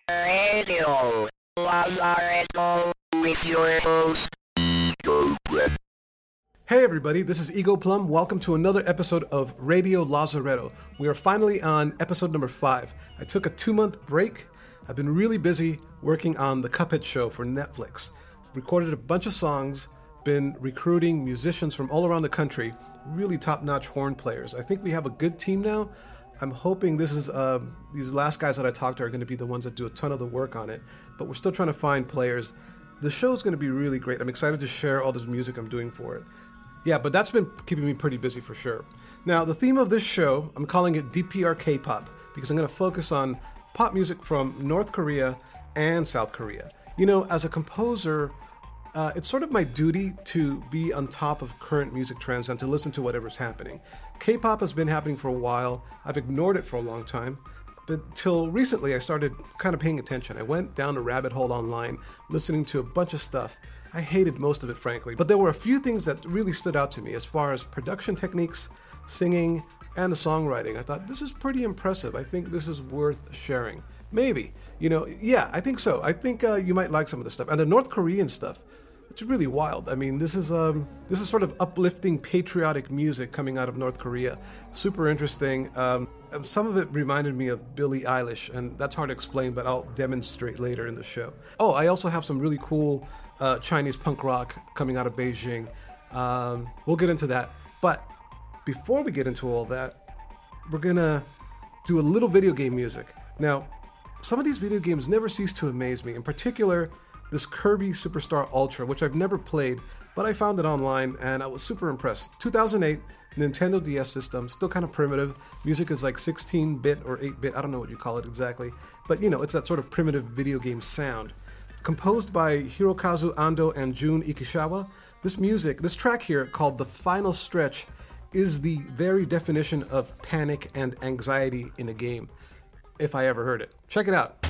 Radio Lazaretto with your host, Ego Plum. Hey everybody, this is Ego Plum. Welcome to another episode of Radio Lazaretto. We are finally on episode number 5. I took a 2-month break. I've been really busy working on the Cuphead show for Netflix. Recorded a bunch of songs, been recruiting musicians from all around the country, really top-notch horn players. I think we have a good team now. I'm hoping these last guys that I talked to are going to be the ones that do a ton of the work on it, but we're still trying to find players. The show's going to be really great. I'm excited to share all this music I'm doing for it. Yeah, but that's been keeping me pretty busy for sure. Now, the theme of this show, I'm calling it DPR K-pop, because I'm going to focus on pop music from North Korea and South Korea. You know, as a composer, it's sort of my duty to be on top of current music trends and to listen to whatever's happening. K-pop has been happening for a while. I've ignored it for a long time. But till recently, I started kind of paying attention. I went down a rabbit hole online, listening to a bunch of stuff. I hated most of it, frankly. But there were a few things that really stood out to me as far as production techniques, singing, and the songwriting. I thought, this is pretty impressive. I think this is worth sharing. Maybe. You know, yeah, I think so. I think you might like some of the stuff. And the North Korean stuff, it's really wild. I mean, this is sort of uplifting, patriotic music coming out of North Korea. Super interesting. Some of it reminded me of Billie Eilish, and that's hard to explain, but I'll demonstrate later in the show. Oh, I also have some really cool Chinese punk rock coming out of Beijing. We'll get into that. But before we get into all that, we're gonna do a little video game music. Now, some of these video games never cease to amaze me. In particular, this Kirby Superstar Ultra, which I've never played, but I found it online and I was super impressed. 2008 Nintendo DS system, still kind of primitive. Music is like 16-bit or 8-bit, I don't know what you call it exactly, but you know, it's that sort of primitive video game sound. Composed by Hirokazu Ando and Jun Ikishiwa, this track here called The Final Stretch is the very definition of panic and anxiety in a game, if I ever heard it. Check it out.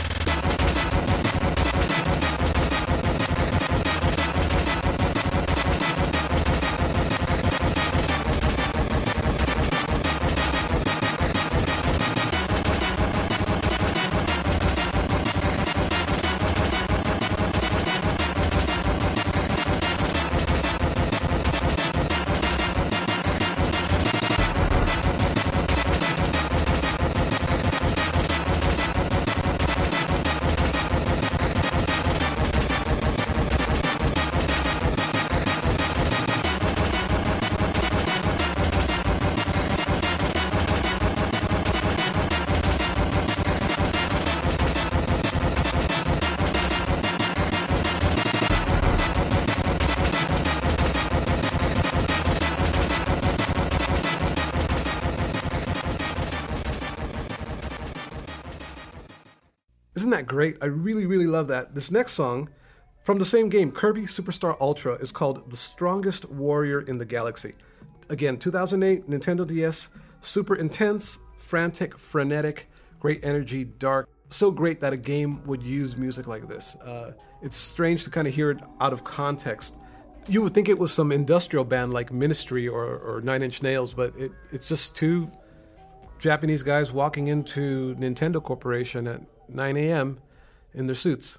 Isn't that great? I really, really love that. This next song from the same game, Kirby Superstar Ultra, is called The Strongest Warrior in the Galaxy. Again, 2008, Nintendo DS, super intense, frantic, frenetic, great energy, dark. So great that a game would use music like this. It's strange to kind of hear it out of context. You would think it was some industrial band like Ministry or Nine Inch Nails, but it's just two Japanese guys walking into Nintendo Corporation at 9 a.m. in their suits.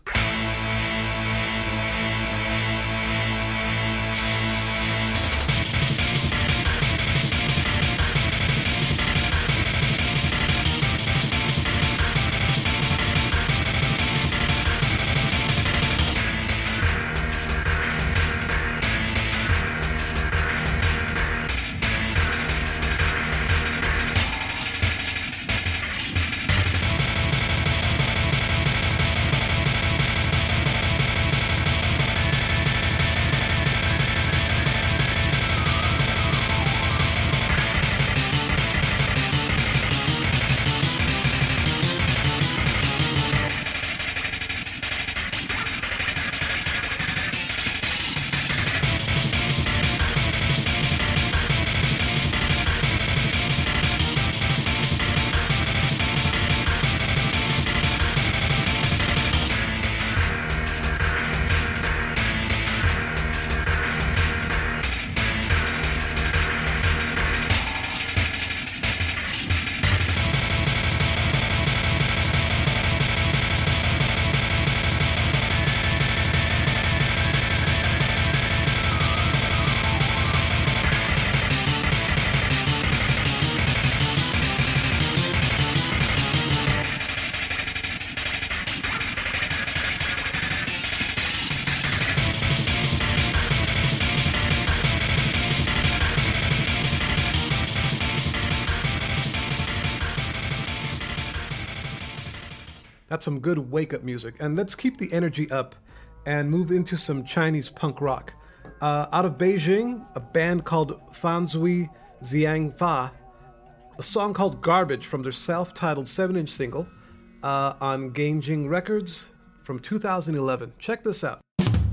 That's some good wake-up music. And let's keep the energy up and move into some Chinese punk rock. Out of Beijing, a band called Fanzui Xiangfa, a song called Garbage from their self-titled 7-inch single on Ganjing Records from 2011. Check this out.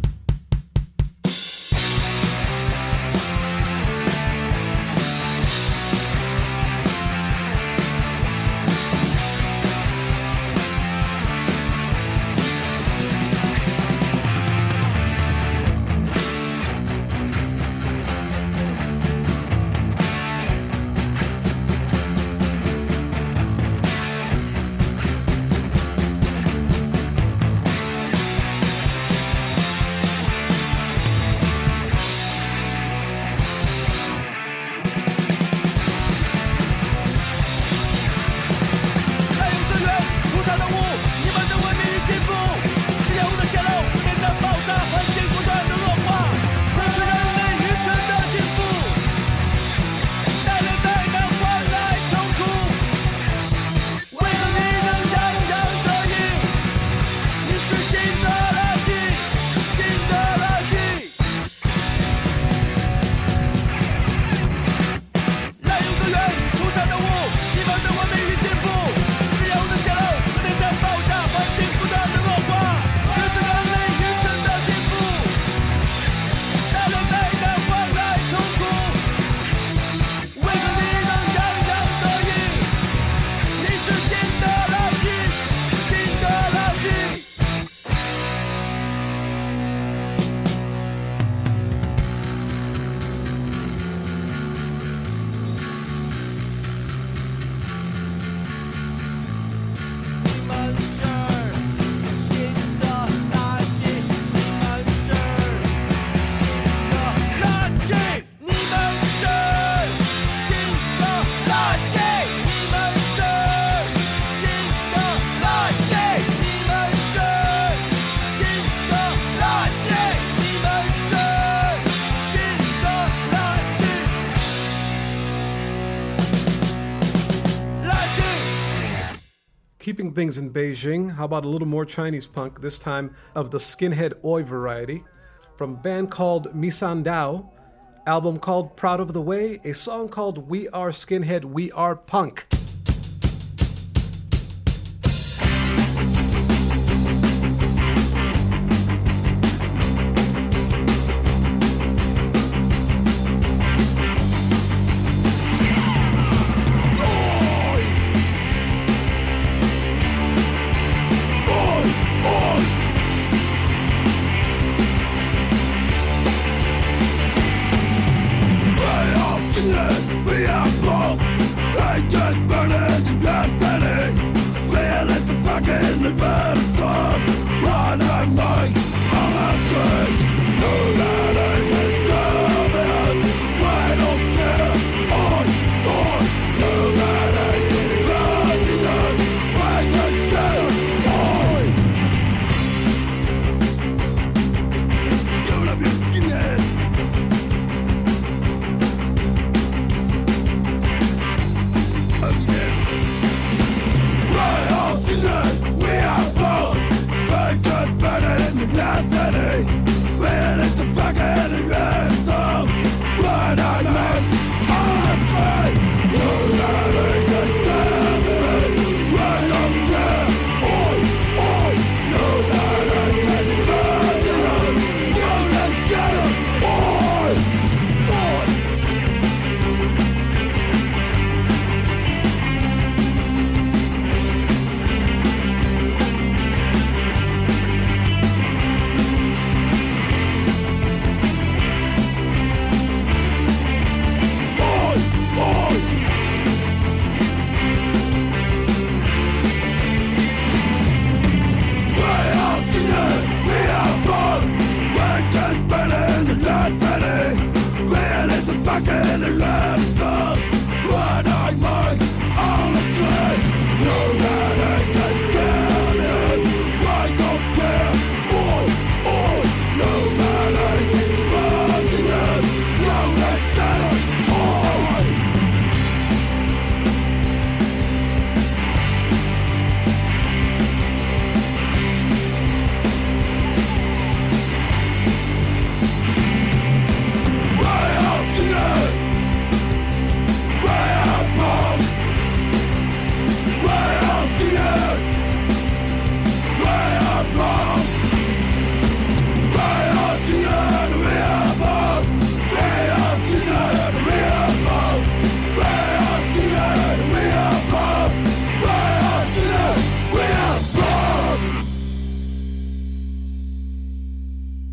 Keeping things in Beijing, how about a little more Chinese punk, this time of the skinhead oi variety, from a band called Misandao, album called Proud of the Way, a song called We Are Skinhead, We Are Punk. We are both, I just burn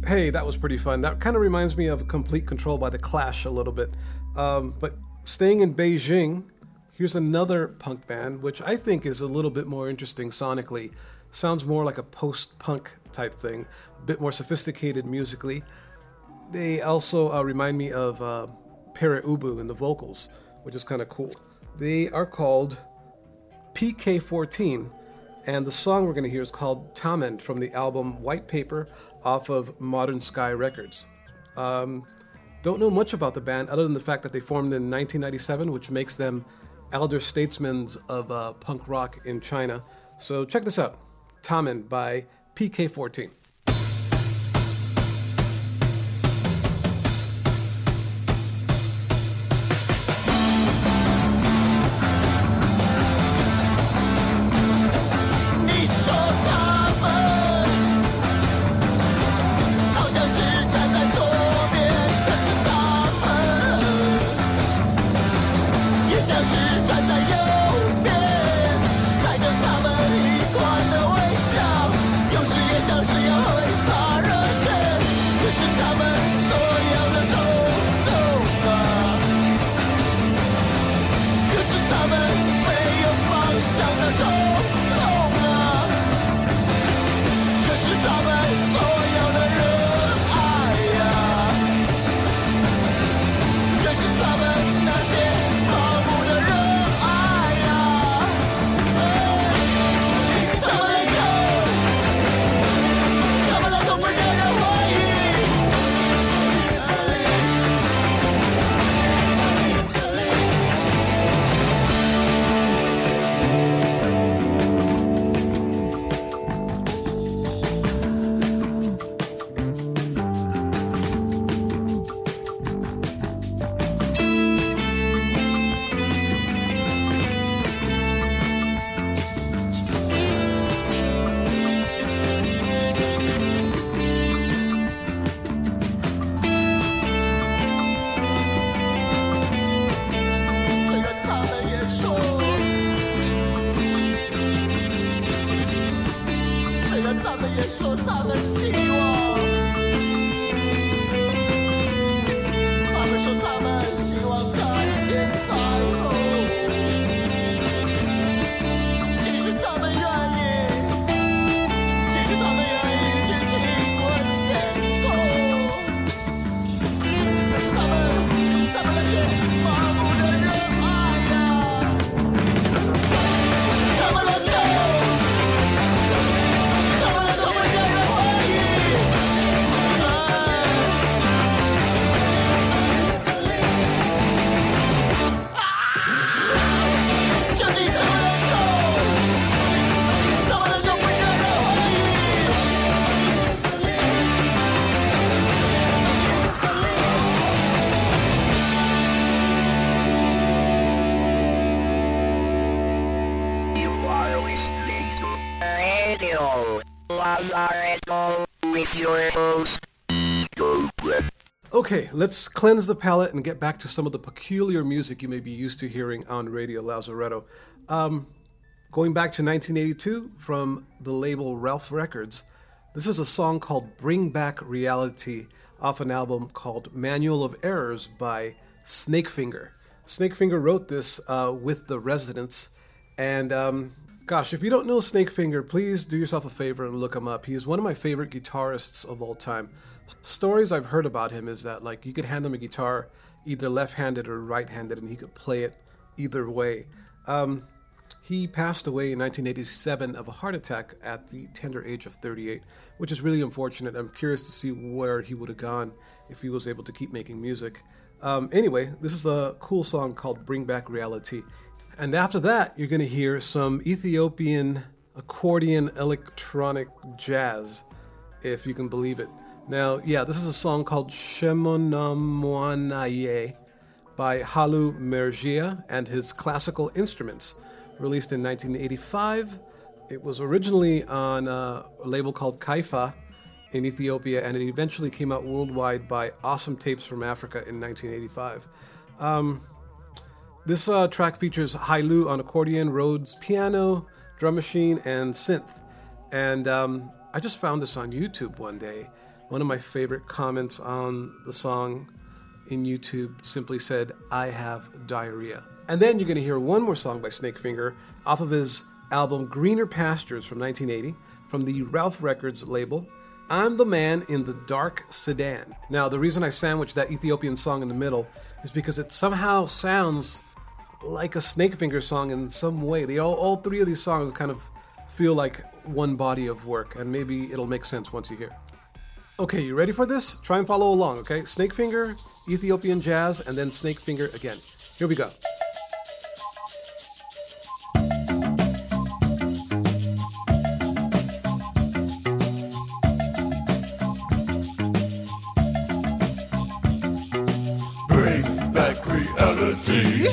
Hey, that was pretty fun. That kind of reminds me of Complete Control by The Clash a little bit. But staying in Beijing, here's another punk band, which I think is a little bit more interesting sonically. Sounds more like a post-punk type thing, a bit more sophisticated musically. They also remind me of Pere Ubu in the vocals, which is kind of cool. They are called PK14, and the song we're going to hear is called Tamen from the album White Paper off of Modern Sky Records. Don't know much about the band other than the fact that they formed in 1997, which makes them elder statesmen of punk rock in China. So check this out, Tamen by PK14. 'Lazaretto with your host, Ego Plum. Okay, let's cleanse the palate and get back to some of the peculiar music you may be used to hearing on Radio Lazaretto. Going back to 1982 from the label Ralph Records, this is a song called Bring Back Reality off an album called Manual of Errors by Snakefinger. Snakefinger wrote this with the Residents, and gosh, if you don't know Snakefinger, please do yourself a favor and look him up. He is one of my favorite guitarists of all time. Stories I've heard about him is that like you could hand him a guitar either left-handed or right-handed and he could play it either way. He passed away in 1987 of a heart attack at the tender age of 38, which is really unfortunate. I'm curious to see where he would have gone if he was able to keep making music. Anyway, this is a cool song called Bring Back Reality. And after that, you're going to hear some Ethiopian accordion electronic jazz, if you can believe it. Now, yeah, this is a song called Shemonamwanaye by Halu Mergia and his classical instruments, released in 1985. It was originally on a label called Kaifa in Ethiopia, and it eventually came out worldwide by Awesome Tapes from Africa in 1985. This track features Hailu on accordion, Rhodes piano, drum machine, and synth. And I just found this on YouTube one day, One of my favorite comments on the song in YouTube simply said, "I have diarrhea." And then you're going to hear one more song by Snakefinger off of his album Greener Pastures from 1980 from the Ralph Records label. I'm the Man in the Dark Sedan. Now, the reason I sandwiched that Ethiopian song in the middle is because it somehow sounds like a Snakefinger song in some way. All three of these songs kind of feel like one body of work, and maybe it'll make sense once you hear. Okay, you ready for this? Try and follow along, okay? Snakefinger, Ethiopian jazz, and then Snakefinger again. Here we go. Bring back reality.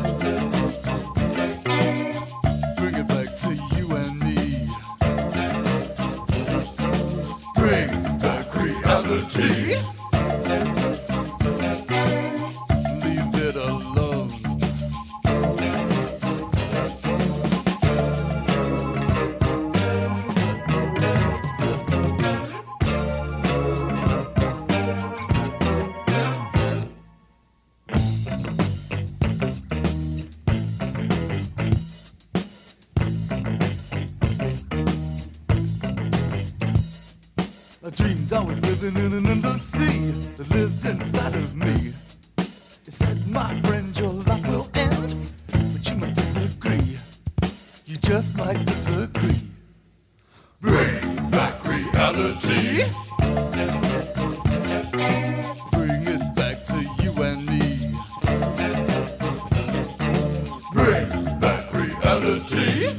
Bring it back to you and me. Bring back reality. Leave it alone. I dreamed I was living in an embassy that lived inside of me. It said, my friend, your life will end, but you might disagree. You just might disagree. Bring back reality. Bring it back to you and me. Bring back reality.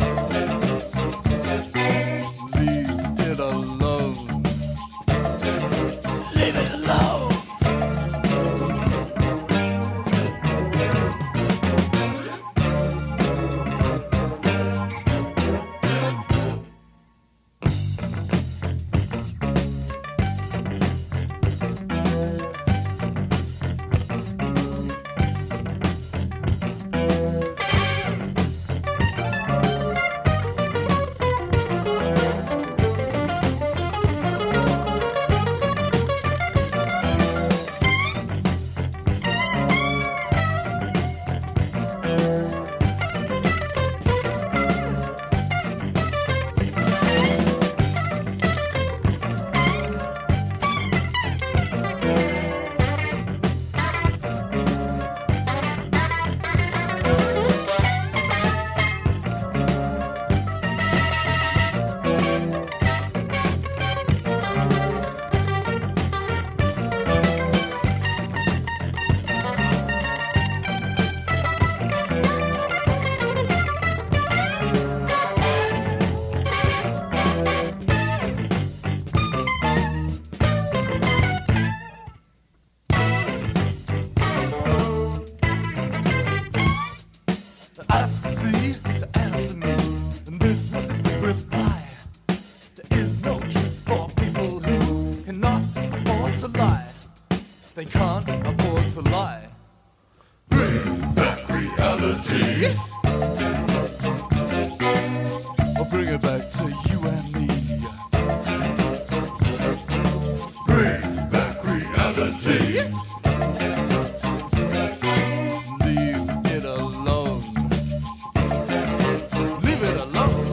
Leave it alone. Leave it alone. I asked the sea to answer me, and this was his reply. There is no truth for people who cannot afford to lie. They can't afford to lie. Bring back reality. I'll bring it back to you and me. Bring back reality. Leave it alone. Leave it alone.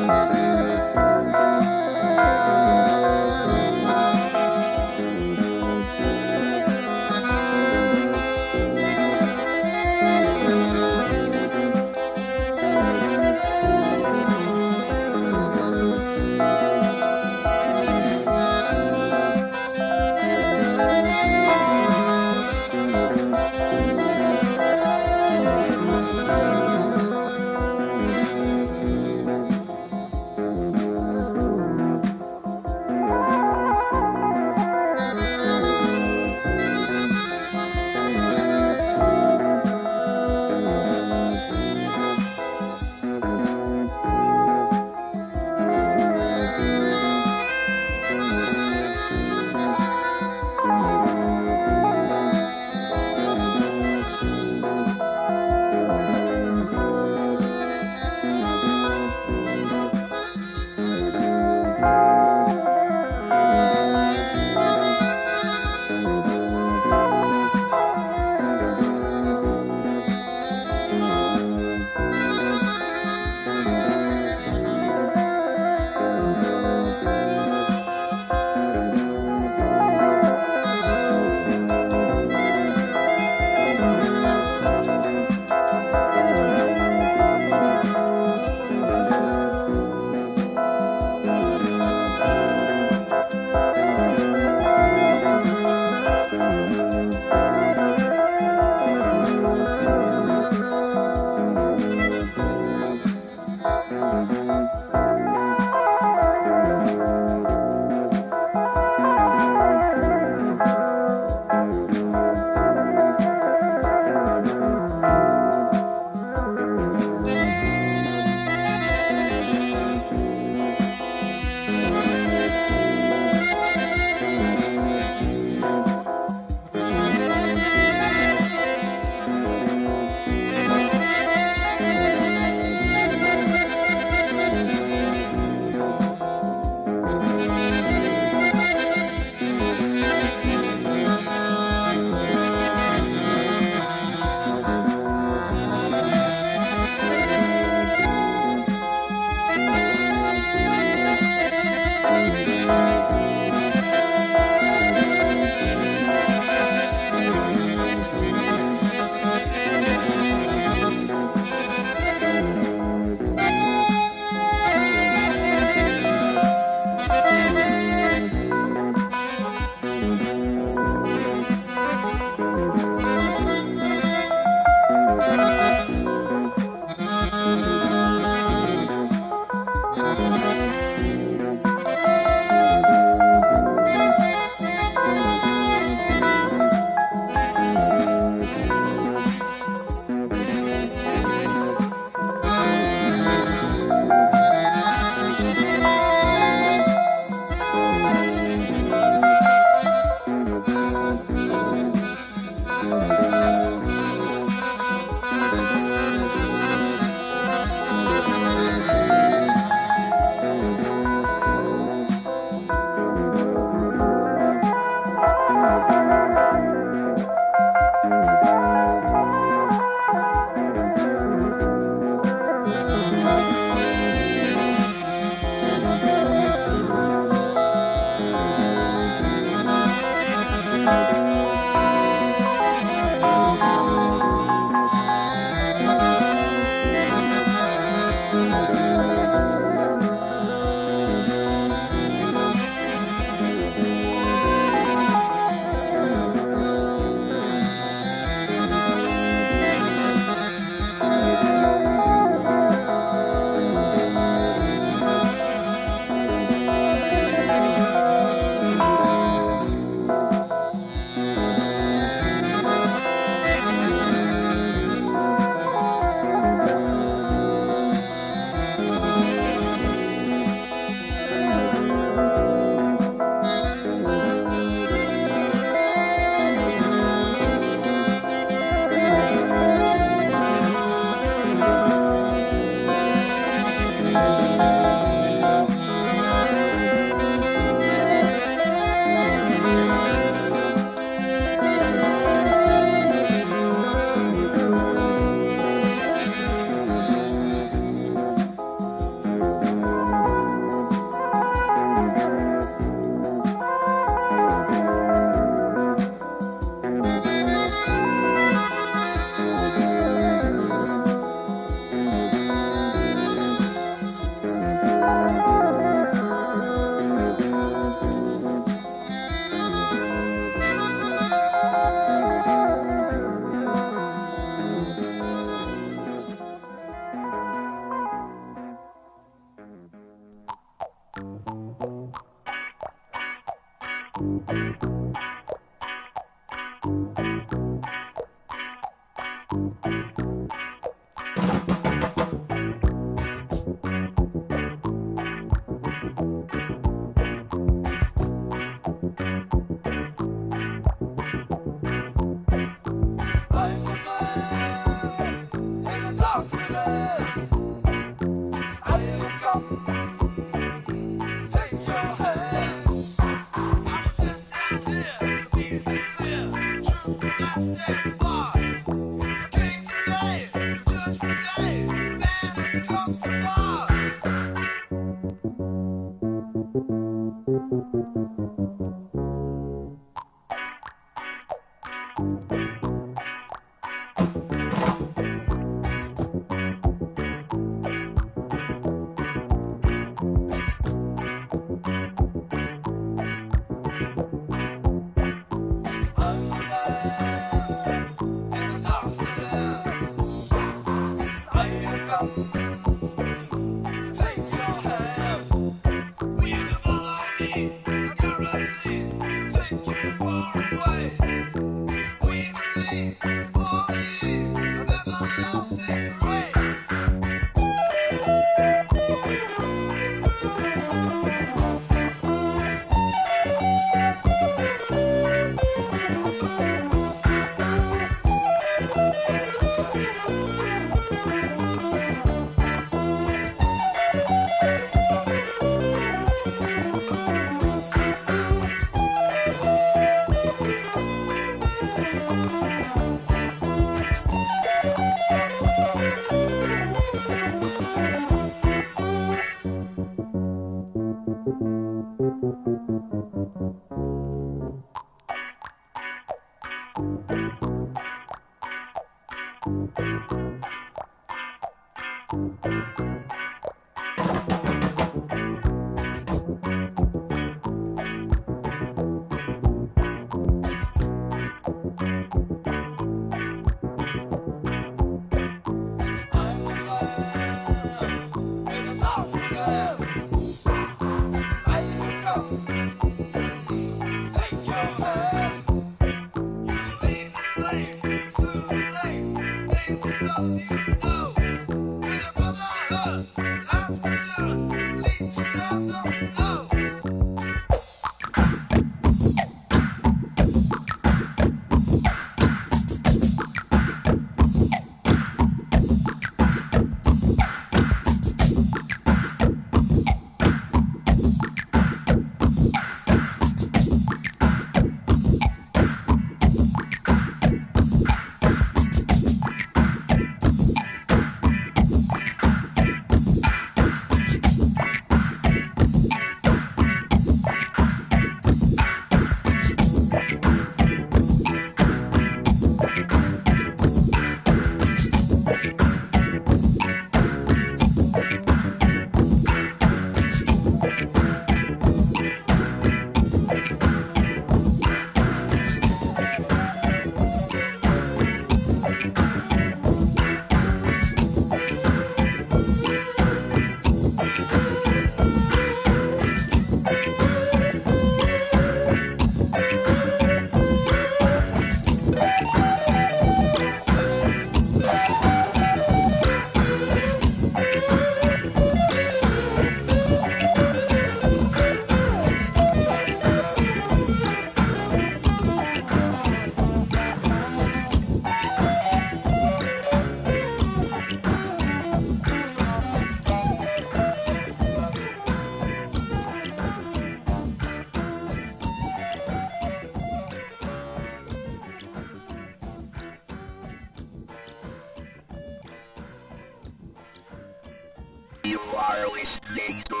You are listening to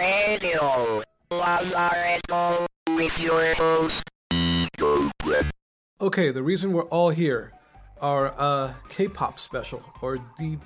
Radio Lazaretto with your host, Ego Glenn. Okay, the reason we're all here, our K-pop special, or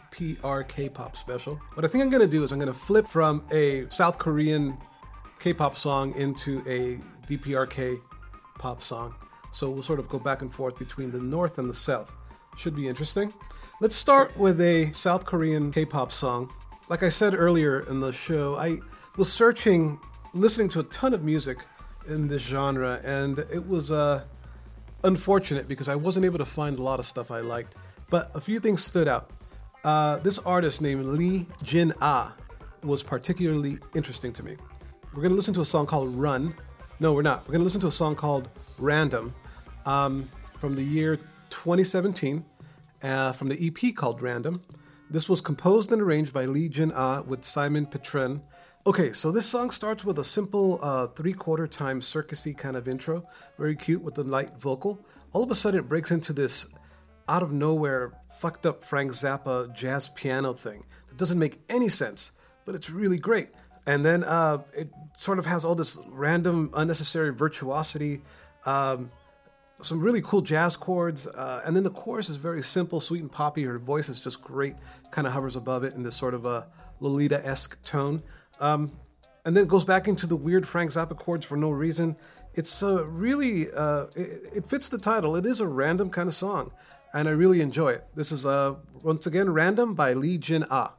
DPR K-pop special. What I think I'm going to do is I'm going to flip from a South Korean K-pop song into a DPR K-pop song. So we'll sort of go back and forth between the North and the South. Should be interesting. Let's start with a South Korean K-pop song. Like I said earlier in the show, I was listening to a ton of music in this genre, and it was unfortunate because I wasn't able to find a lot of stuff I liked. But a few things stood out. This artist named Lee Jin Ah was particularly interesting to me. We're going to listen to a song called Run. No, we're not. We're going to listen to a song called Random from the year 2017 from the EP called Random. This was composed and arranged by Lee Jin Ah with Simon Petren. Okay, so this song starts with a simple 3/4 time circusy kind of intro, very cute with the light vocal. All of a sudden it breaks into this out of nowhere fucked up Frank Zappa jazz piano thing that doesn't make any sense, but it's really great. And then it sort of has all this random unnecessary virtuosity, some really cool jazz chords, and then the chorus is very simple, sweet and poppy. Her voice is just great, kind of hovers above it in this sort of a Lolita-esque tone. And then it goes back into the weird Frank Zappa chords for no reason. It's really, it fits the title. It is a random kind of song, and I really enjoy it. This is, once again, Random by Lee Jin Ah.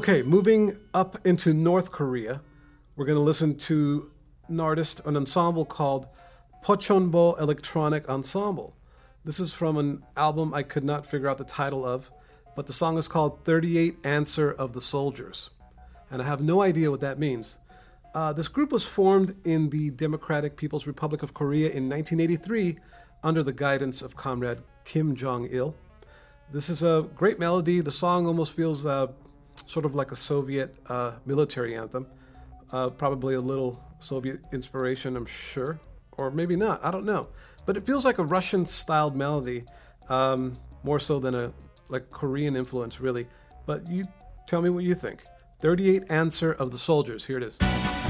Okay, moving up into North Korea, we're going to listen to an ensemble called Pochonbo Electronic Ensemble. This is from an album I could not figure out the title of, but the song is called 38 Answer of the Soldiers. And I have no idea what that means. This group was formed in the Democratic People's Republic of Korea in 1983 under the guidance of Comrade Kim Jong-il. This is a great melody. The song almost feels sort of like a Soviet military anthem. Probably a little Soviet inspiration, I'm sure. Or maybe not, I don't know. But it feels like a Russian-styled melody, more so than a Korean influence, really. But you tell me what you think. 38 Answer of the Soldiers. Here it is.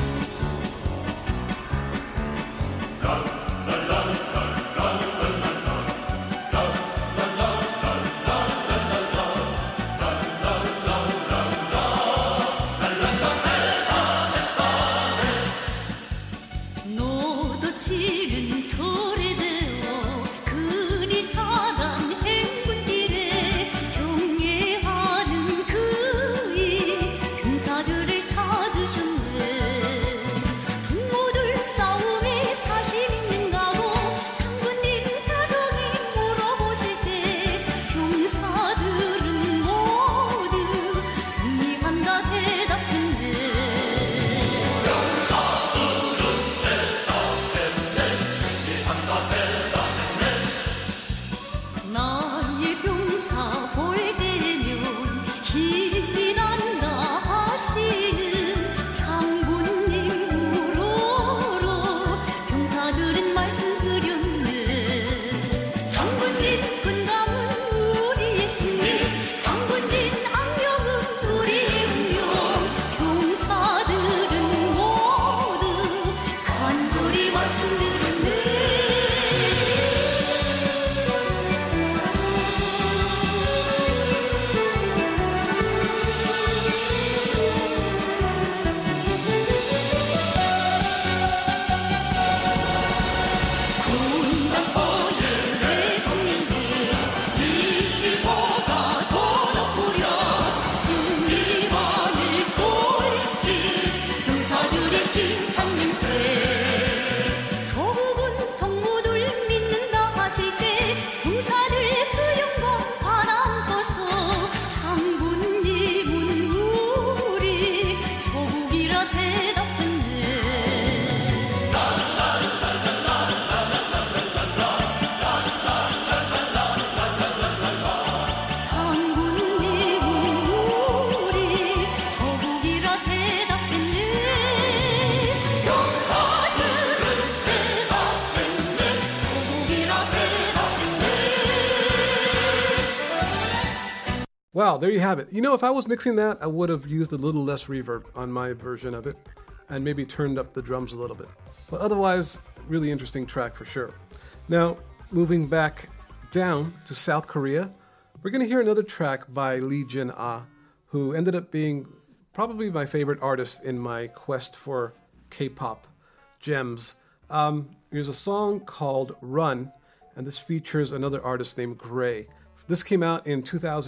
Wow, there you have it. You know, if I was mixing that, I would have used a little less reverb on my version of it and maybe turned up the drums a little bit. But otherwise, really interesting track for sure. Now, moving back down to South Korea, we're going to hear another track by Lee Jin-ah, who ended up being probably my favorite artist in my quest for K-pop gems. Here's a song called Run, and this features another artist named Gray. This came out in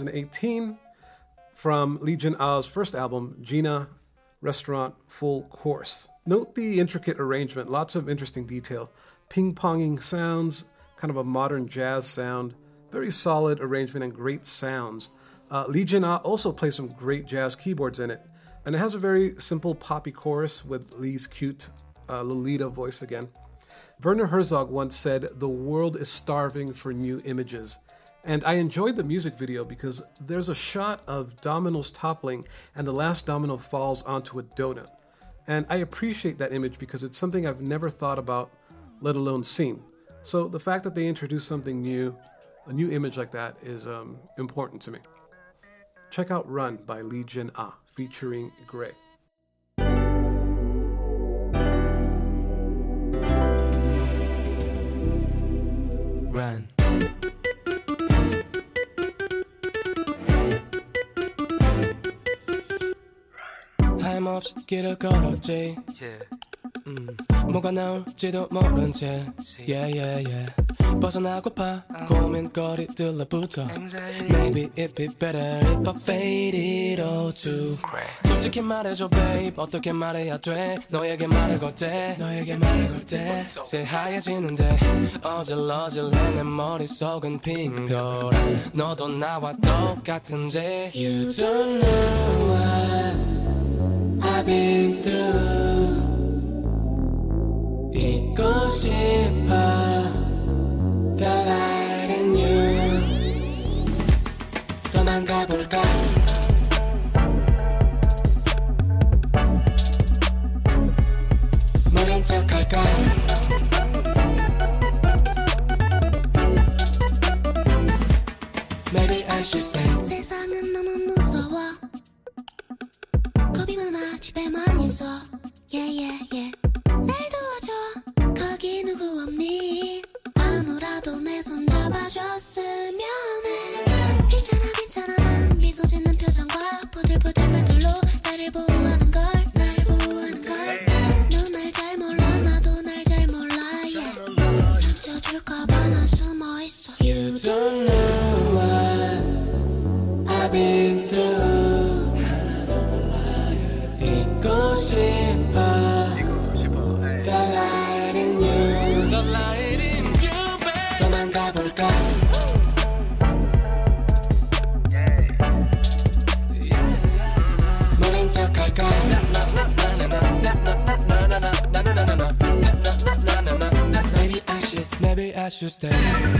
2018 from Lee Jin-ah's first album, Gina Restaurant Full Course. Note the intricate arrangement, lots of interesting detail. Ping-ponging sounds, kind of a modern jazz sound, very solid arrangement and great sounds. Lee Jin-ah also plays some great jazz keyboards in it. And it has a very simple poppy chorus with Lee's cute Lolita voice again. Werner Herzog once said, "The world is starving for new images." And I enjoyed the music video because there's a shot of dominoes toppling and the last domino falls onto a donut. And I appreciate that image because it's something I've never thought about, let alone seen. So the fact that they introduced something new, a new image like that, is important to me. Check out Run by Lee Jin-ah featuring Gray. Run. 하염없이 길을 걸었지 Yeah. 뭐가 나올지도 모른 채 yeah, yeah, yeah. 벗어나고파 고민거리들로부터 Maybe it'd be better if I fade it all too 솔직히 말해줘 babe 어떻게 말해야 돼 너에게 말을 걸 때 새하얘지는데 어질러질래 내 머릿속은 빈 거라 너도 나와 똑같은지 You don't know what I've been through 잊고 싶어 The light in you 도망가볼까 모른 척할까 Maybe I should say 세상은 너무 무서워 겁이 많아 집에만 있어 Yeah yeah yeah 날 도와줘 거기 누구 없니 아무라도 내 손 잡아줬으면 해 괜찮아 괜찮아 난 미소 짓는 표정과 부들부들 말들로 나를 보호하는 걸 넌 날 잘 몰라 나도 날 잘 몰라 yeah. 상처 줄까봐 난 숨어있어 You don't know what I've been through 잊고 싶어 The light in you The light in you babe 도망가볼까 모른 척할까 Maybe I should stay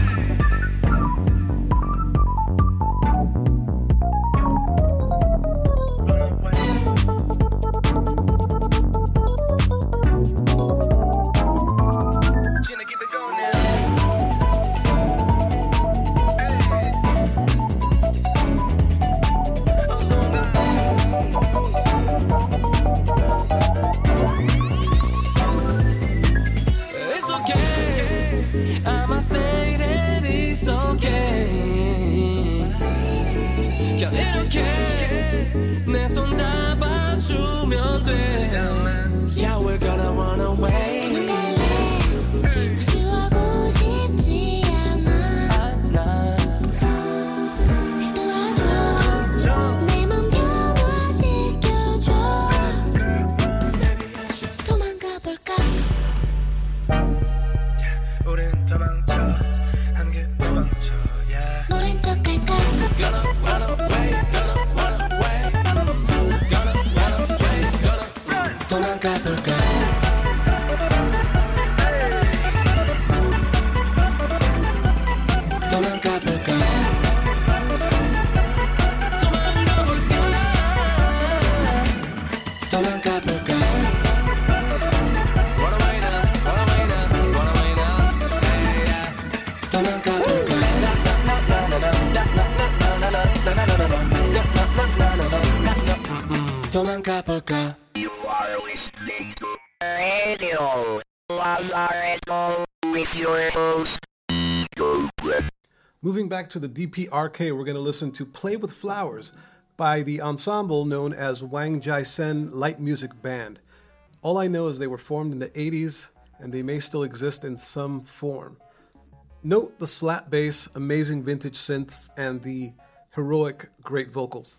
It's okay I'ma say that it's okay 그냥 이렇게 내 손 잡아주면 돼 Yeah we're gonna run away 도망갈래 마주하고 싶지 않아 날 도와줘 내 맘 변화시켜줘 도망가볼까 우린 도망쳐 함께 도망쳐 yeah 모른 척할까 Gonna run away Gonna run away Gonna run away Gonna run 도망가볼까 도망가볼까 도망가볼까 Run away now Run away now Run away now Hey yeah 도망가볼까 도망가볼까 You are listening to Radio Lazaretto with your host, Ego Brett. Moving back to the DPRK, we're going to listen to Play with Flowers by the ensemble known as Wang Jai-sen Light Music Band. All I know is they were formed in the 80s and they may still exist in some form. Note the slap bass, amazing vintage synths, and the heroic great vocals.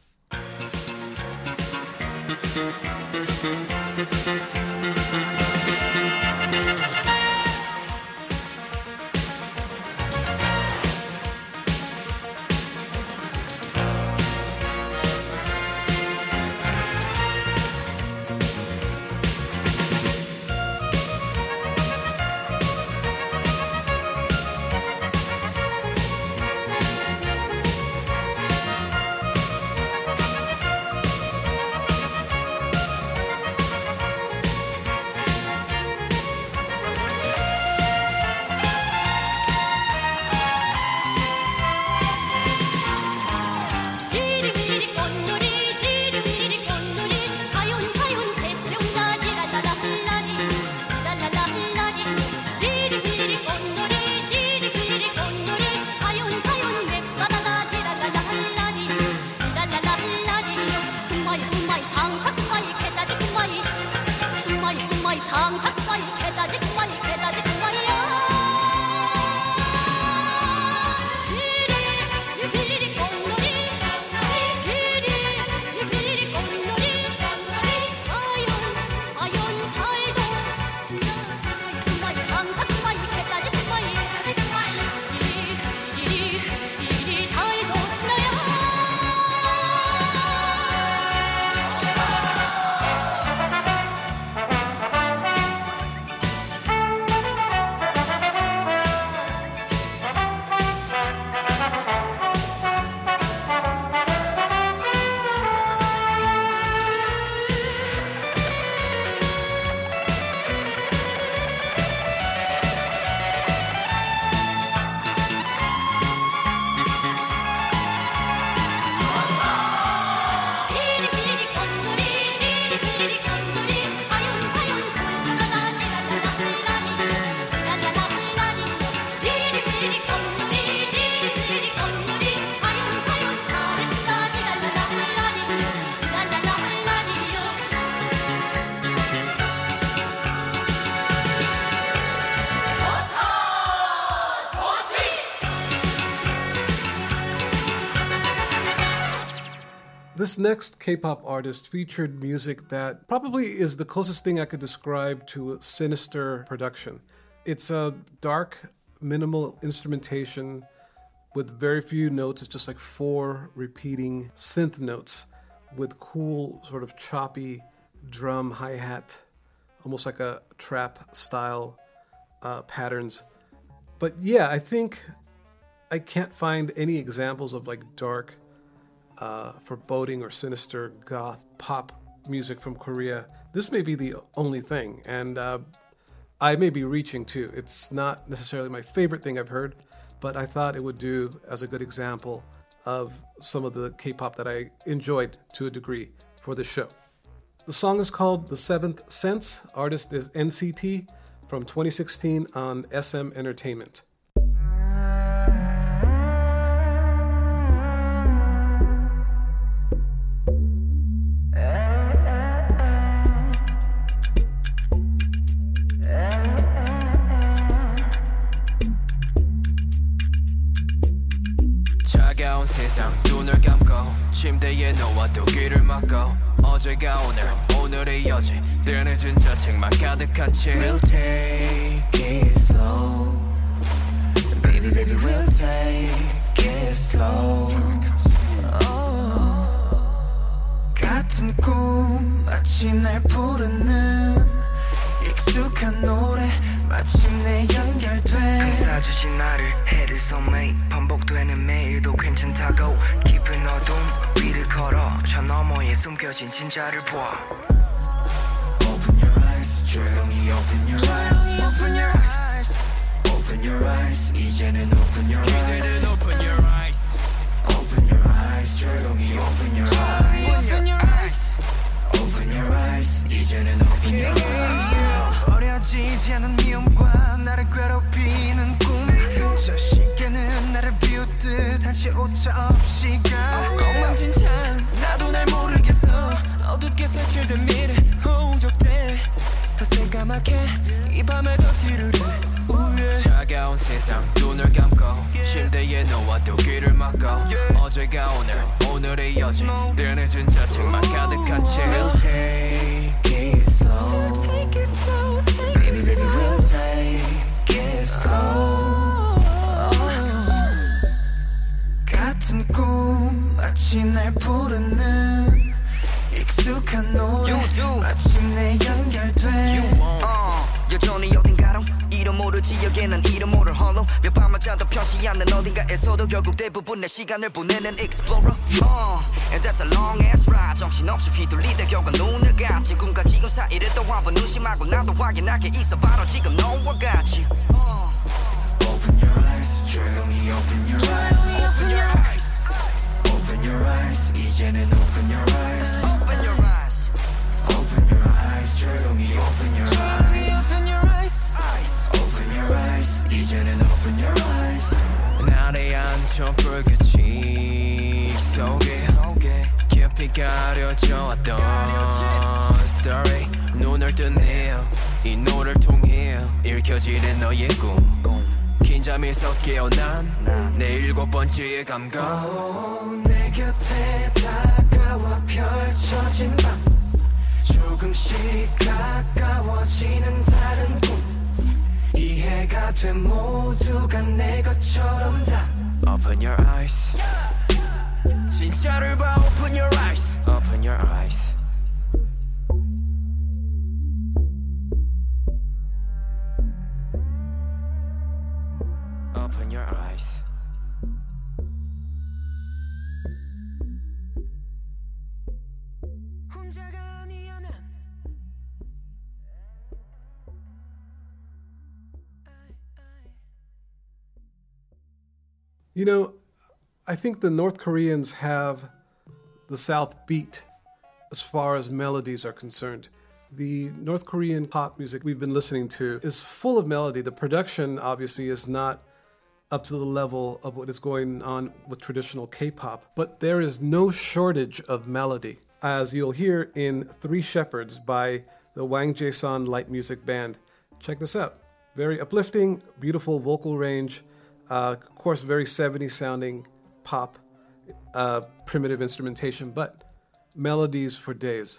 This next K-pop artist featured music that probably is the closest thing I could describe to a sinister production. It's a dark, minimal instrumentation with very few notes. It's just like 4 repeating synth notes with cool, sort of choppy drum, hi-hat, almost like a trap style patterns. But yeah, I think I can't find any examples of like dark, foreboding or sinister goth pop music from Korea. This may be the only thing, and I may be reaching too. It's not necessarily my favorite thing I've heard, but I thought it would do as a good example of some of the K-pop that I enjoyed to a degree for this show. The song is called The Seventh Sense. Artist is NCT from 2016 on SM Entertainment. 차가운 세상 눈을 감고 침대에 누워도 귀를 막고 어제가 오늘 오늘의 여지 늘 늦은 자책만 가득한 채 We'll take it slow Baby baby we'll take it slow 같은 꿈 마치 날 부르는 익숙한 노래 마침내 연결돼 감싸주지 나를 해를 섬에 반복되는 매일도 괜찮다고 깊은 어둠 위를 걸어 저 너머에 숨겨진 진짜를 봐 Open your eyes 조용히 open your eyes Open your eyes Open your eyes 이제는 open your eyes 이제는 open your eyes Open your eyes 조용히 open your eyes Open your eyes Open your eyes 이제는 open your eyes 어려지지 않은 미움과 나를 괴롭히는 꿈 저 시계는 나를 비웃듯 한치 오차 없이 가 엉망진창 나도 날 모르겠어 어둡게 색칠된 미래 홍적돼 더 새까맣게 이 밤에 더 지루해 차가운 세상 눈을 감고 침대에 누워도 귀를 막고 어제가 오늘 오늘의 여지 늘 늦은 자책만 가득한 채 We'll take it slow Baby baby we'll take it slow 같은 꿈 마치 날 부르는 익숙한 노래 마침내 연결돼 여전히 어딘가로 이름 모를 지역에는 이름 모를 홀로 몇 밤을 자도 편치 않는 어딘가에서도 결국 대부분 내 시간을 보내는 explorer And that's a long ass ride 정신없이 휘둘리다 결국 눈을 감지 꿈과 지금 사이를 또 한 번 의심하고 나도 확인하게 있어 바로 지금 너와 같이 Open your eyes 조용히 open your eyes Open your eyes Open your eyes 이제는 open your eyes Open your eyes Open your eyes 조용히 open your eyes Open your eyes Open your eyes 이제는 open your eyes 날에 앉혀 불빛이 속에 깊이 가려져 왔던 story 눈을 뜨네요 이 노래를 통해 읽혀지는 너의 꿈 긴 잠에서 깨어난 내 7번째의 감각 내 곁에 다가와 펼쳐진 밤 조금씩 가까워지는 다른 꿈 이해가 돼 모두가 내 것처럼 다 Open your eyes 진짜를 봐 Open your eyes Open your eyes Open your eyes 혼자가 아니야 난 You know, I think the North Koreans have the South beat as far as melodies are concerned. The North Korean pop music we've been listening to is full of melody. The production obviously is not up to the level of what is going on with traditional K-pop, but there is no shortage of melody, as you'll hear in Three Shepherds by the Wang Jae-san Light Music Band. Check this out. Very uplifting, beautiful vocal range, of course very 70s sounding pop, primitive instrumentation, but Melodies for Days.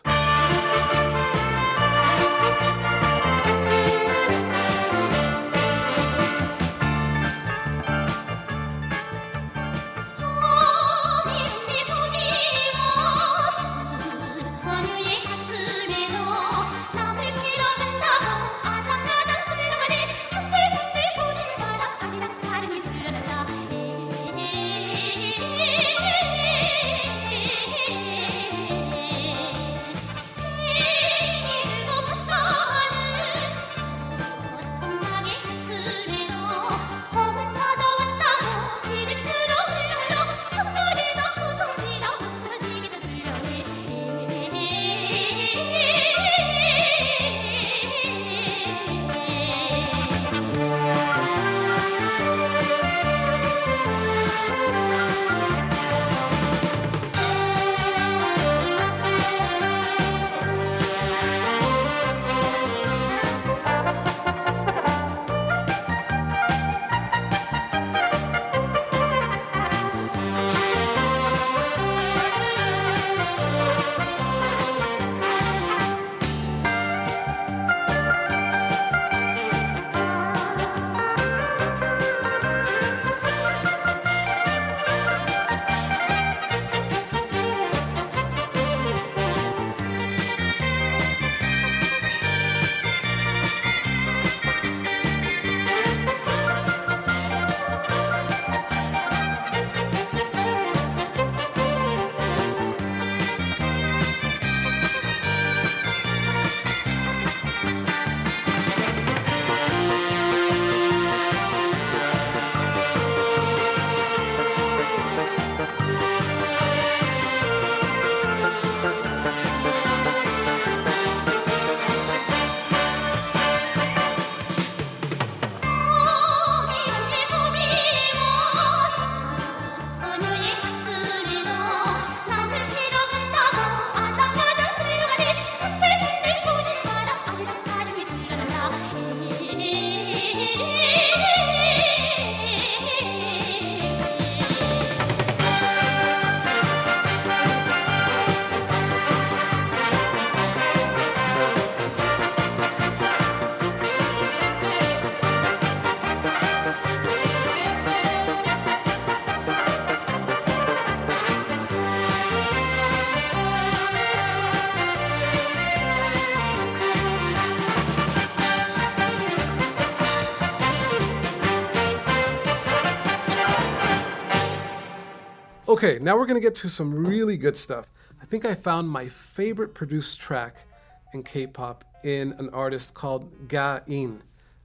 Okay, now we're going to get to some really good stuff. I think I found my favorite produced track in K-pop in an artist called Ga-in,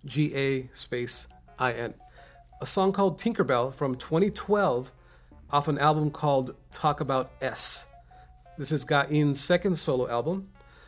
G-A-I-N. A song called Tinkerbell from 2012 off an album called Talk About S. This is Ga-in's second solo album.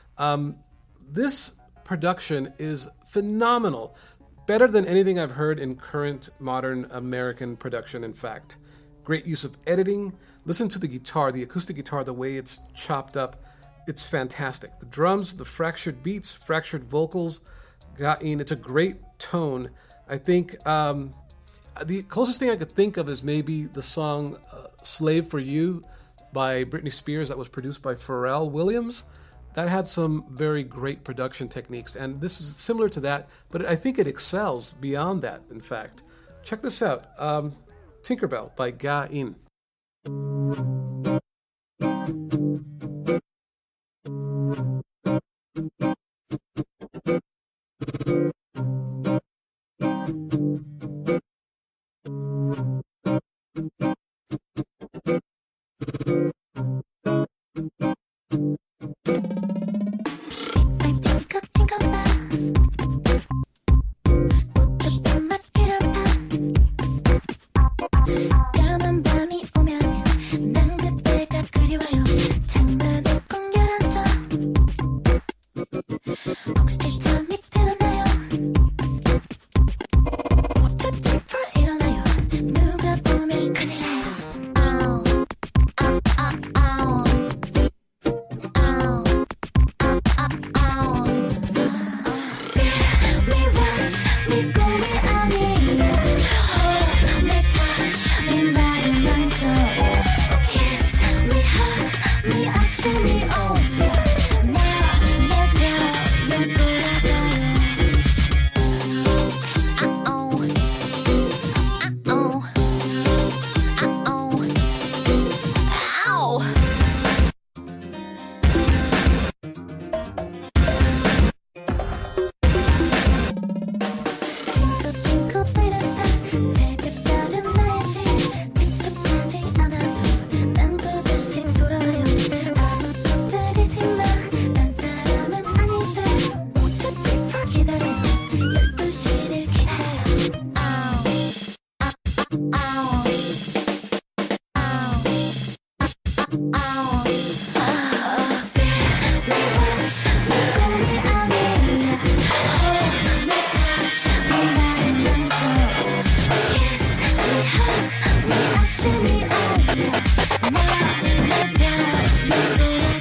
This production is phenomenal. Better than anything I've heard in current modern American production, in fact. Great use of editing. Listen to the guitar, the acoustic guitar, the way it's chopped up. It's fantastic. The drums, the fractured beats, fractured vocals. Ga-in, it's a great tone. I think the closest thing I could think of is maybe the song Slave for You by Britney Spears that was produced by Pharrell Williams. That had some very great production techniques, and this is similar to that, but I think it excels beyond that, in fact. Check this out. Tinkerbell by Ga-in. 까만 밤이 오면 난 그때가 그리워요. 당신이 알면 나내 편으로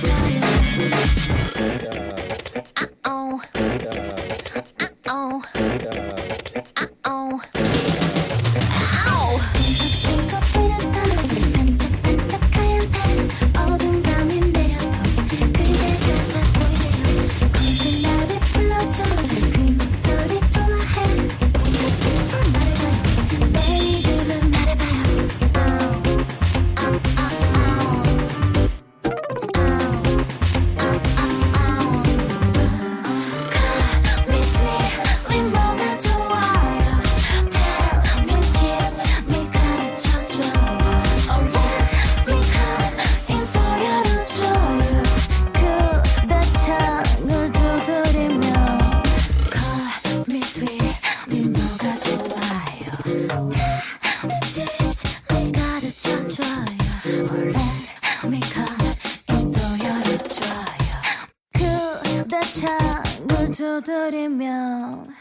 창을 두드리면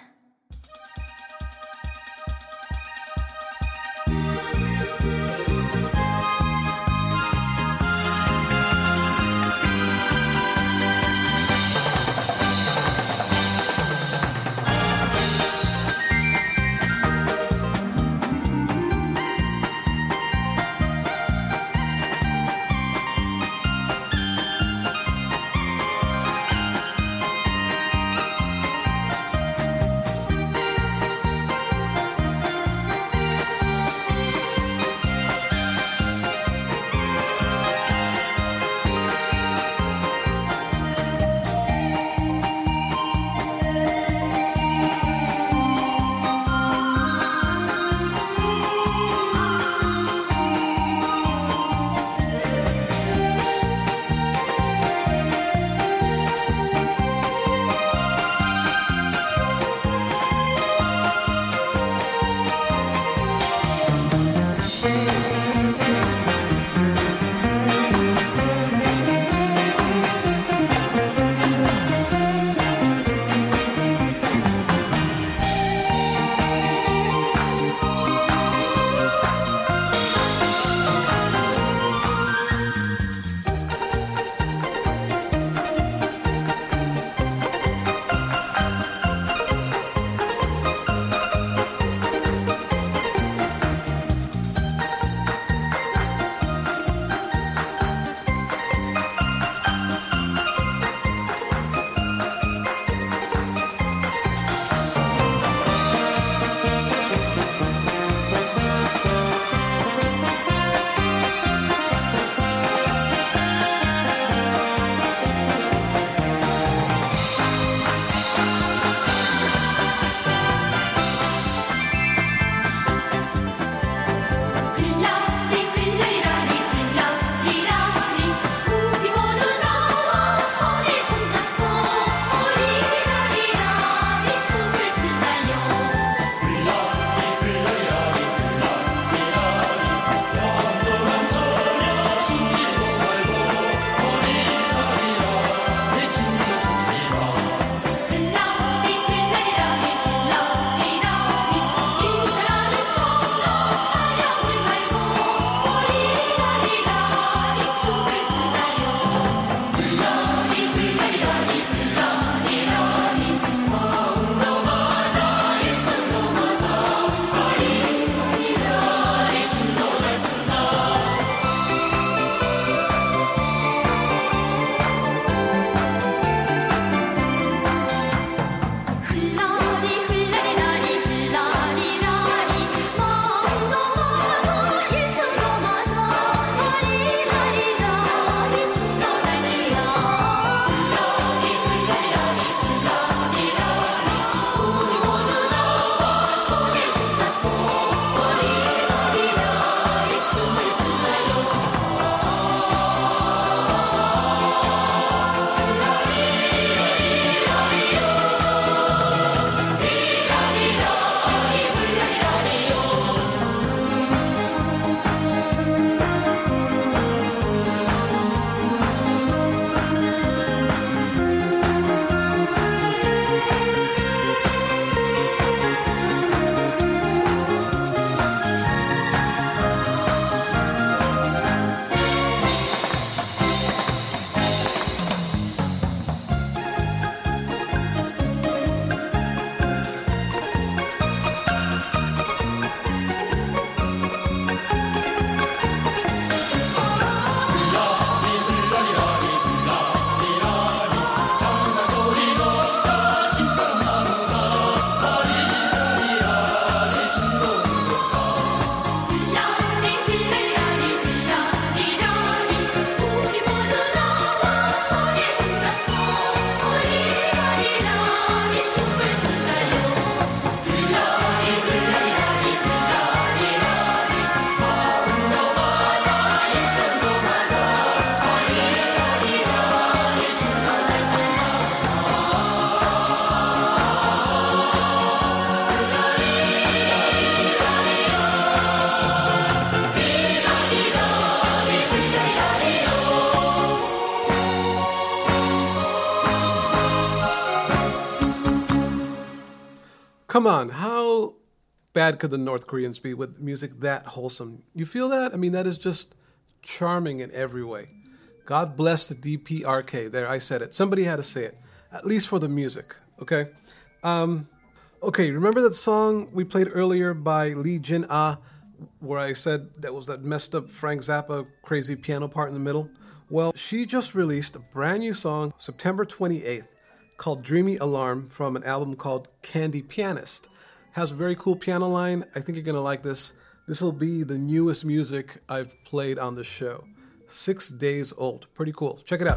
Come on, how bad could the North Koreans be with music that wholesome? You feel that? I mean, that is just charming in every way. God bless the DPRK. There, I said it. Somebody had to say it, at least for the music, okay? Okay, remember that song we played earlier by Lee Jin-ah, where I said that was that messed up Frank Zappa crazy piano part in the middle? Well, she just released a brand new song September 28th called Dreamy Alarm from an album called Candy Pianist. Has a very cool piano line. I think you're going to like this. This will be the newest music I've played on the show. 6 days old. Pretty cool. Check it out.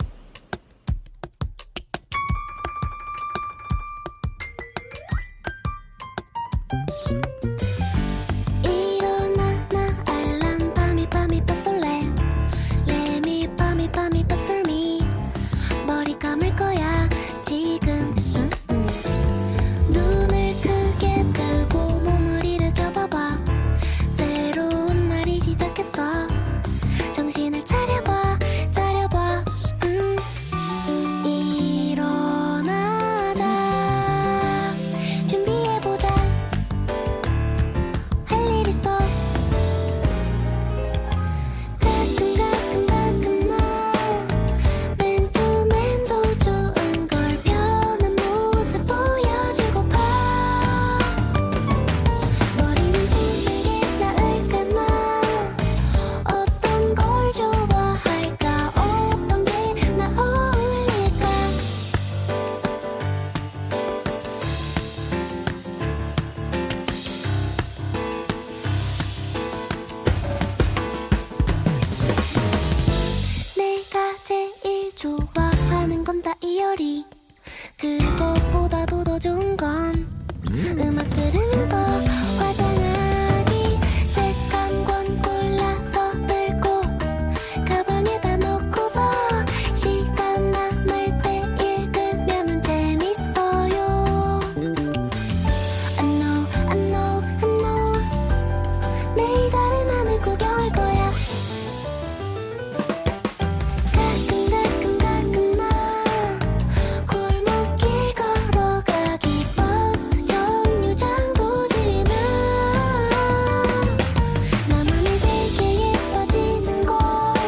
그것보다도 더 좋은 건 음악 들으면서 화장하기 책 한 권 골라서 들고 가방에다 넣고서 시간 남을 때 읽으면 재밌어요. I know, I know, I know 매일 다른 하늘 구경할 거야. 가끔 나 골목길 걸어가기 버스 정류장도 지나 나만의 세계에 빠지는 걸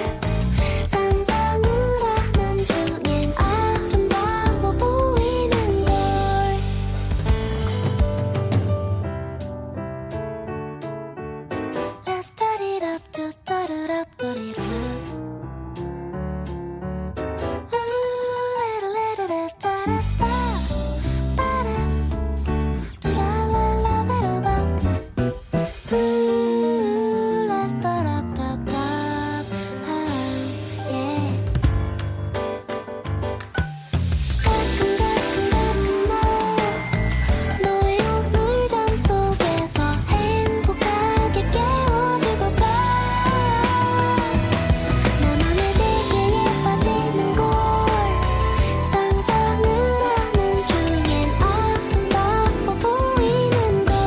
상상을 하는 중엔 아름다워 보이는 걸 라따리랍뚜따르랍따리라 너의 오늘 잠 속에서 행복하게 깨워주고파 나만의 세계에 빠지는 걸 상상을 하는 중엔 아름다워 보이는 걸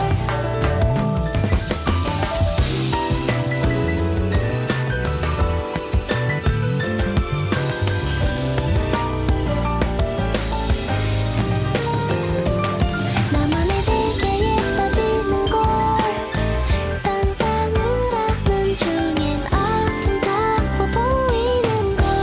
나만의 세계에 빠지는 걸 상상을 하는 중엔 아름다워 보이는 걸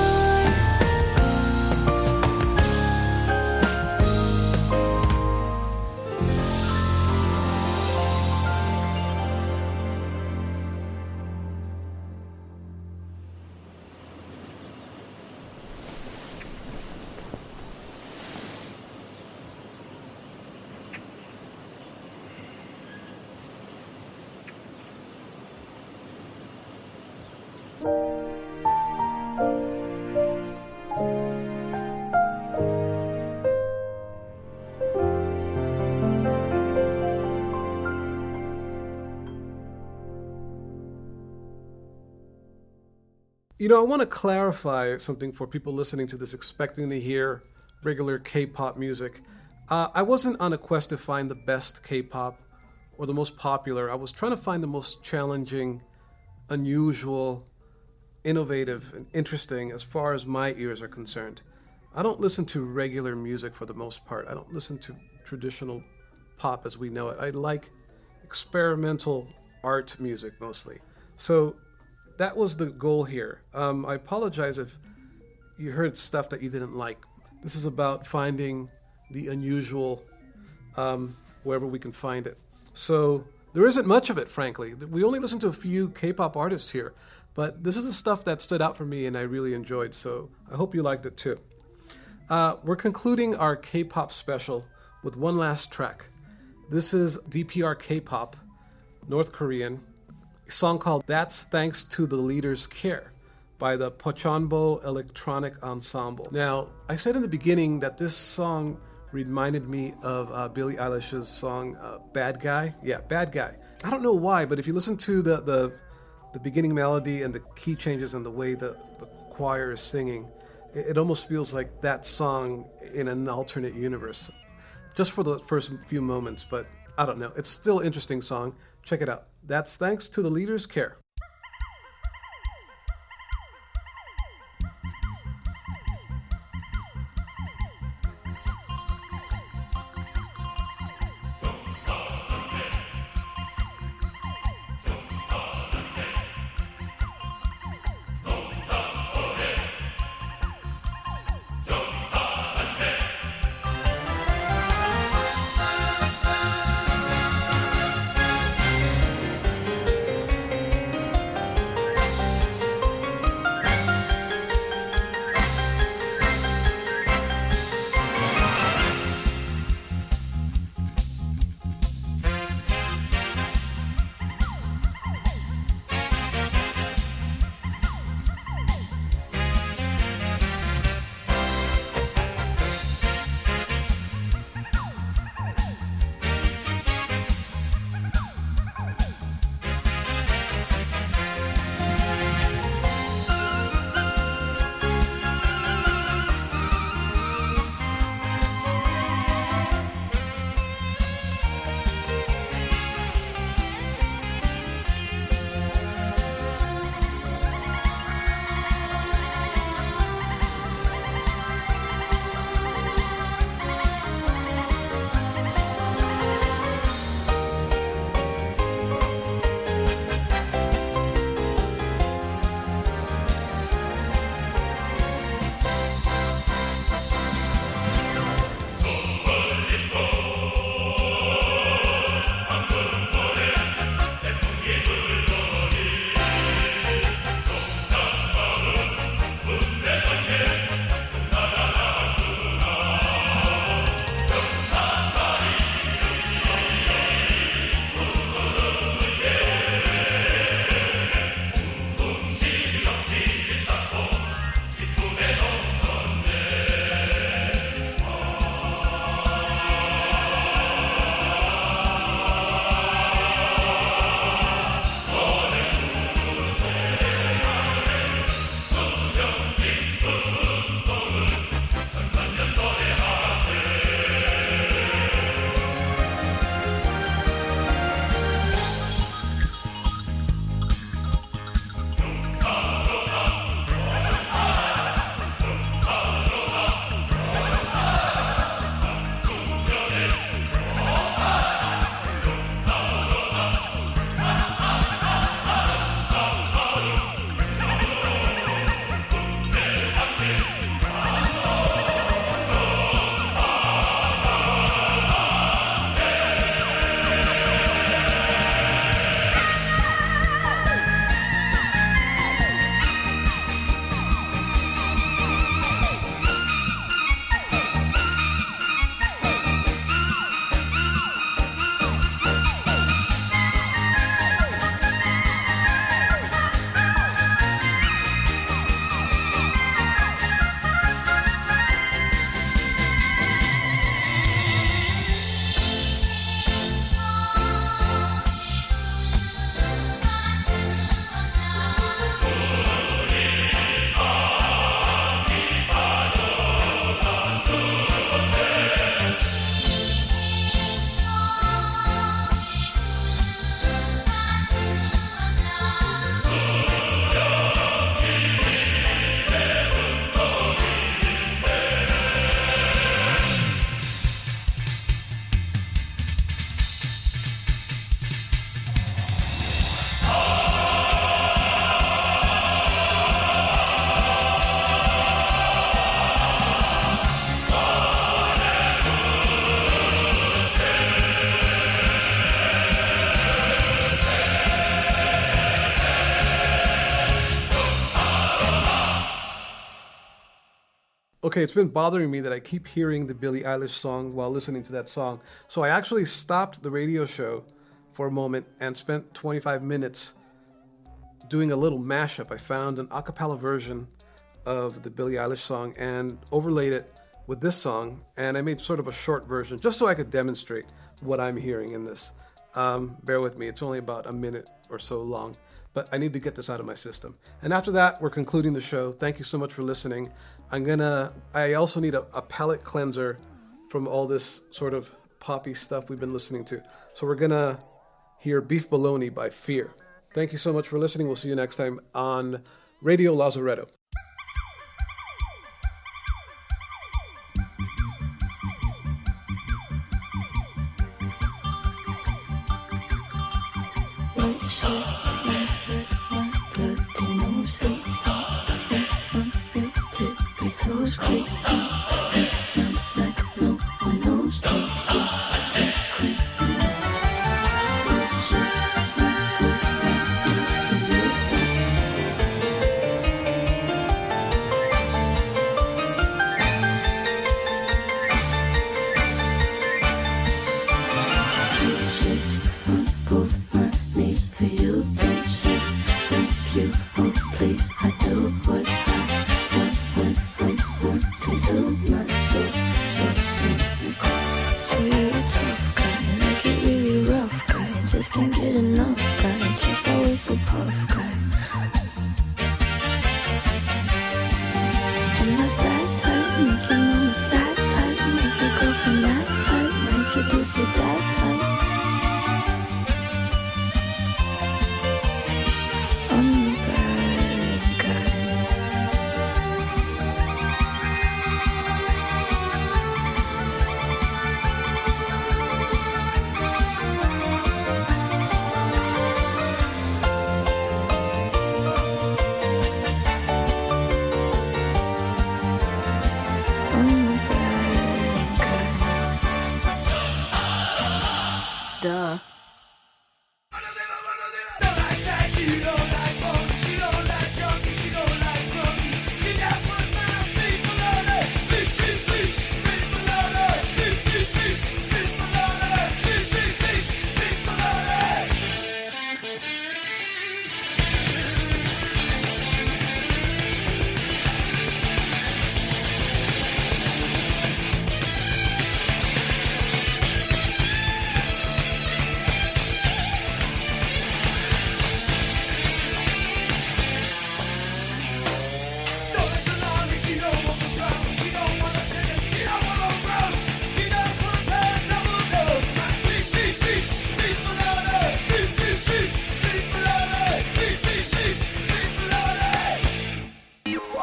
You know, I want to clarify something for people listening to this expecting to hear regular K-pop music. I wasn't on a quest to find the best K-pop or the most popular. I was trying to find the most challenging, unusual, innovative, and interesting as far as my ears are concerned. I don't listen to regular music for the most part. I don't listen to traditional pop as we know it. I like experimental art music mostly. So that was the goal here. I apologize if you heard stuff that you didn't like. This is about finding the unusual wherever we can find it. So there isn't much of it, frankly. We only listen to a few K-pop artists here, but this is the stuff that stood out for me and I really enjoyed, so I hope you liked it too. We're concluding our K-pop special with one last track. This is DPR K-pop, North Korean, a song called That's Thanks to the Leader's Care by the Pochonbo Electronic Ensemble. Now, I said in the beginning that this song reminded me of Billie Eilish's song Bad Guy. Yeah, Bad Guy. I don't know why, but if you listen to the beginning melody and the key changes and the way the choir is singing, it almost feels like that song in an alternate universe, just for the first few moments, but I don't know. It's still an interesting song. Check it out. That's Thanks to the Leader's Care. Okay, it's been bothering me that I keep hearing the Billie Eilish song while listening to that song. So I actually stopped the radio show for a moment and spent 25 minutes doing a little mashup. I found an a cappella version of the Billie Eilish song and overlaid it with this song, and I made sort of a short version just so I could demonstrate what I'm hearing in this. Bear with me, it's only about a minute or so long, but I need to get this out of my system. And after that, we're concluding the show. Thank you so much for listening. I also need a palate cleanser from all this sort of poppy stuff we've been listening to. So we're gonna hear Beef Bologna by Fear. Thank you so much for listening. We'll see you next time on Radio Lazaretto.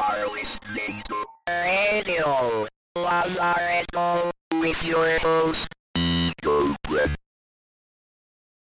Radio Lazaretto with your host